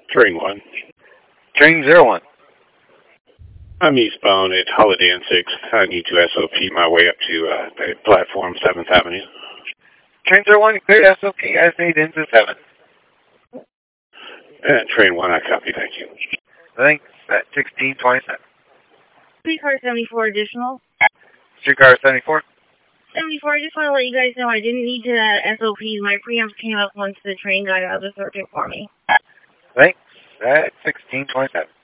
Train 1. Train 01. I'm eastbound at Holiday and 6th. I need to SOP my way up to platform 7th Avenue. Train 01, cleared SOP, as made into 7. Train 1, I copy, thank you. Thanks, at 1627. Streetcar 74 additional. Streetcar 74. 74, I just want to let you guys know I didn't need to SOP. My preamps came up once the train got out of the circuit for me. Thanks, at 1627.